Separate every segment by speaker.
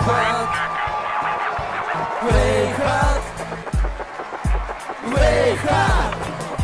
Speaker 1: hot, way hot, way hot.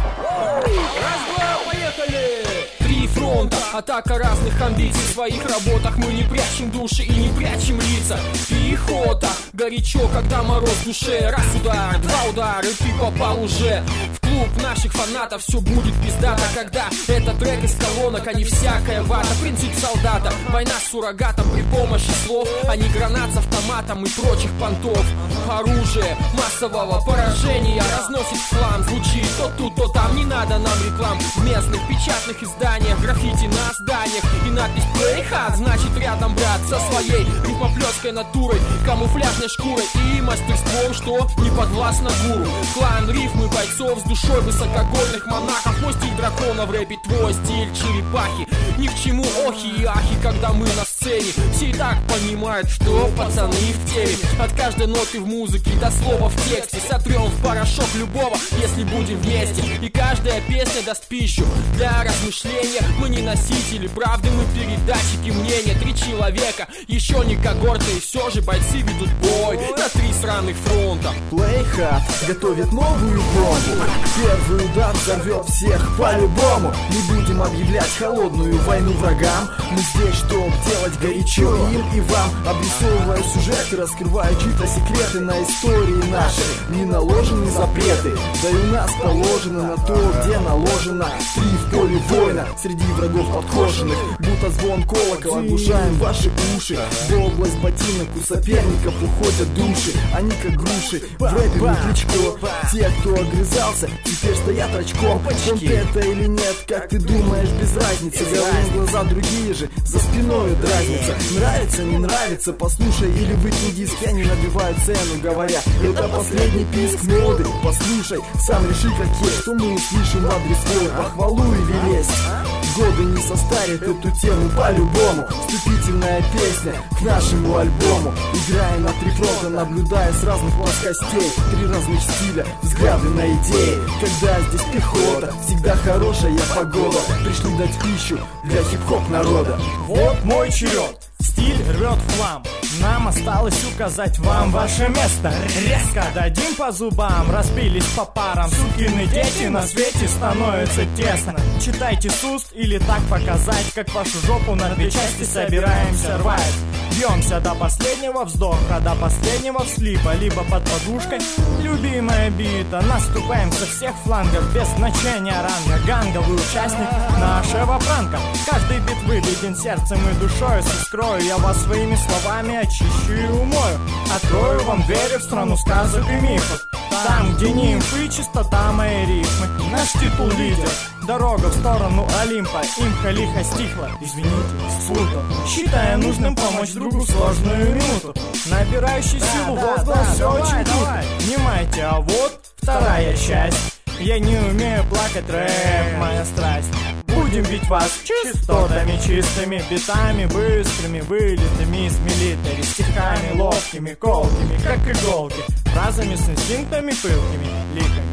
Speaker 1: Раз-два, поехали! Три фронта, атака разных амбиций. В своих работах мы не прячем души и не прячем лица. Пехота, горячо, когда мороз в душе. Раз удар, два удара, и ты попал уже в клуб наших фанатов. Все будет пиздато, когда это трек из колонок, а не всякая вата. Принцип солдата, война с суррогатом при помощи слов, а не гранат с автоматом и прочих понтов. Оружие массового поражения разносит хлам. Звучит то тут, то там, не надо нам реклам. В местных печатных изданиях, граффити на зданиях и надпись «Play Hard», значит рядом брат со своей рифмоплёской натурой, камуфляжной шкурой и мастерством, что не подвластно гуру. Клан рифмы бойцов с душой высокогорных монахов. Мой стиль дракона в рэпе, твой стиль черепахи. Ни к чему охи и ахи, когда мы на сцене. Все и так понимают, что пацаны в теме. От каждой ноты в музыке до слова в тексте сотрем в порошок любого, если будем вместе. И каждая песня даст пищу для размышления. Мы не носители правды, мы передатчики мнения. 3 человека, еще не когорты, и все же бойцы ведут бой на 3 сраных фронта.
Speaker 2: Play Hard готовит новую бомбу. Первый удар взорвет всех по-любому. Не будем объявлять холодную войну врагам. Мы здесь, чтоб делать горячо им и вам. Обрисовывая сюжеты, раскрывая чьи-то секреты на истории нашей. Не наложены запреты, да и у нас положено на то, где наложено. 3 в поле воина, среди врагов подкошенных. Будто звон колокола, оглушаем ваши уши. В область ботинок у соперников уходят души. Они как груши, в рэпе не Кличко. Те, кто огрызался, теперь стоят рачком. Фронт это или нет, как ты думаешь, без разницы. Говорим глаза другие же, за спиной дразнится. Нравится, не нравится, послушай или выкинь диск. Я не набиваю цену, говоря, это последний писк моды. Послушай, сам реши как есть, что мы услышим в адрес свой похвалу или лесть. Годы не состарят эту тему по-любому. Вступительная песня к нашему альбому. Играем на 3 фронта, наблюдая с разных плоскостей. 3 разных стиля, взгляды на идеи. Когда здесь пехота, всегда хорошая погода. Пришли дать пищу для хип-хоп народа.
Speaker 3: Вот мой черед, стиль рвет в хлам. Нам осталось указать вам ваше место. Резко дадим по зубам, разбились по парам. Сукины дети, на свете становится тесно. Читайте с уст или так показать, как вашу жопу на 2 части собираемся рвать. Бьемся до последнего вздоха, до последнего вслипа, либо под подушкой. Любимая бита, наступаем со всех флангов, без значения ранга. Ганговый участник нашего пранка. Каждый бит выведен сердцем и душой. Скрою я вас своими словами, очищу и умою. Открою вам двери в страну сказок и мифов. Там, где нимфы, чистота моей рифмы. Наш титул лидер, дорога в сторону Олимпа. Имха лихо стихла, извините, спутал. Считая нужным помочь другу в сложную минуту. Набирающий силу возглас, все очень круто. Внимайте, а вот вторая часть. Я не умею плакать, рэп моя страсть. Будем бить вас частотами чистыми, битами быстрыми, вылетами из милитари, стихами ловкими, колкими, как иголки, фразами с инстинктами пылкими, ликами.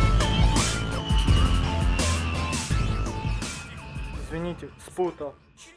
Speaker 3: Извините, спутал.